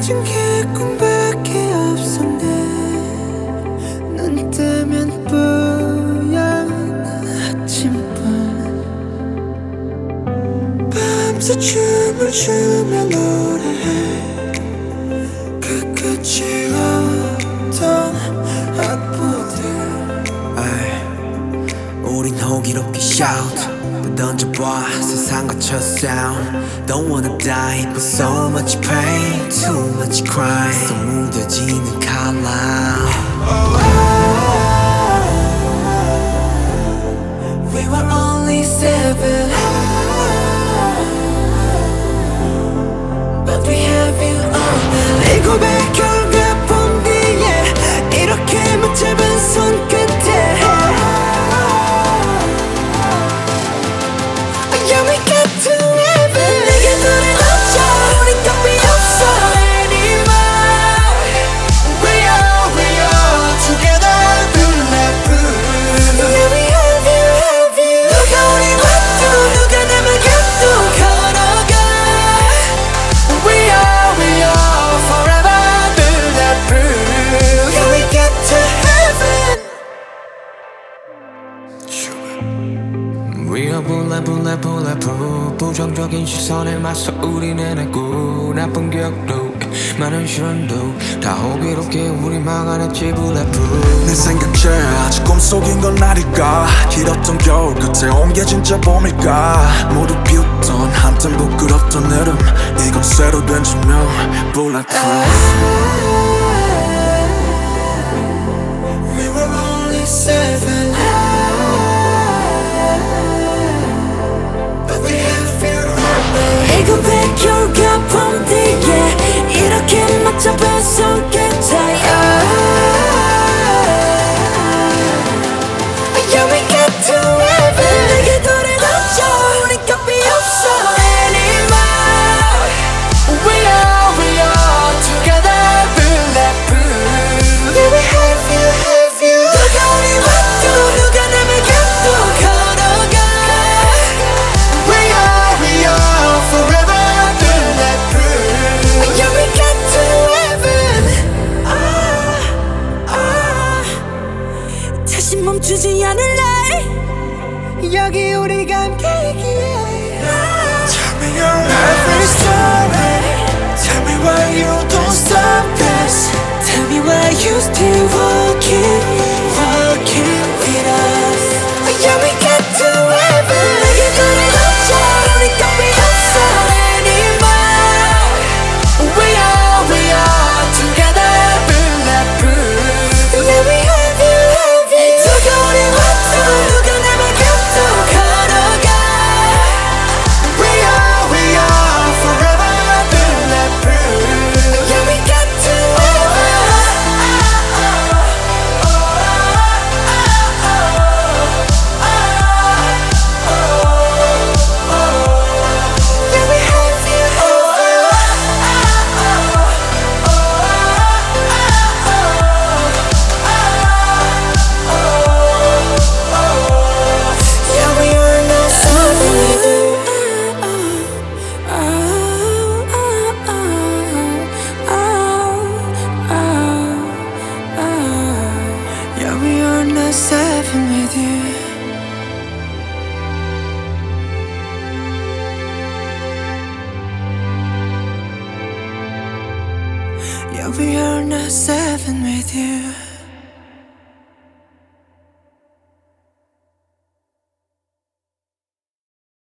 가진 게 꿈밖에 없었네. 눈 뜨면 뿌연 아침밤, 밤새 춤을 추며 노래해. 그 끝이 없던 악보들. 우린 호기롭게 shout 던져봐 세상 갇혀 sound. Don't wanna die but so much pain, too much crime. 속 무뎌지는 칼날. We were only 7, but we have you all now. 이 고백 결과 본 뒤에 이렇게 못 잡은 손끝에 Yeah, we got to heaven. 내게 돌아왔죠. 우린 답이 없어 anymore. We are together bulletproof. Yeah, we have you. 누가 우리 와도 누가 남을 가도 걸어가. We are forever bulletproof. Yeah, we got to heaven. We are bulletproof. 부정적인 시선에 맞서 우린 해냈고 나쁜 기억도 많은 시련도 다 호기롭게 우리 막아냈지 bulletproof. 내 생각에 아직 꿈속인 건 아닐까. 길었던 겨울 끝에 온 게 진짜 봄일까. 모두 비웃던 한땐 부끄럽던 흐름, 이건 새로 된 조명 bulletproof. We were only 7, but we have you all now. 이 고백 결과 본 뒤에 이렇게 못 잡은 손끝에 Yeah, we got to heaven. 내게 돌아왔죠. 우린 답이 없어 anymore. We are together bulletproof. Yeah, we have you. 누가 우리 와도 누가 남을 가도 걸어가. We are forever bulletproof. Yeah, we got to heaven. 다시 멈추지 않을래. 여기 우리가 함께이기에. Tell me your every story. Tell me why you don't stop this. Tell me why you still walking with us. Yeah, we got to heaven. 내게 돌아왔죠. 우리 답이 없어 anymore. We are together bulletproof. Yeah, we have you. 누가 우리 와도 누가 남을 가도 걸어가. We are forever bulletproof. Yeah, we got to Yeah, we have you. Yeah, we are not sorry. Yeah, we are not 7 with you. Yeah, we are not 7 with you.